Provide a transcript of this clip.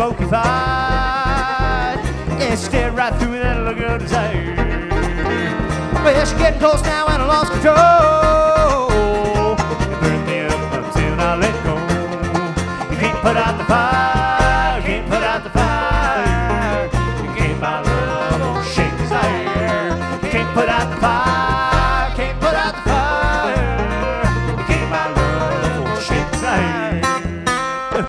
smoky fire. And stared right through me, that look of desire. Well, she's getting close now and I lost control. It burned me up until I let go. You can't put out the fire, you can't put out the fire. You can't buy love or shake desire. You can't put out the fire.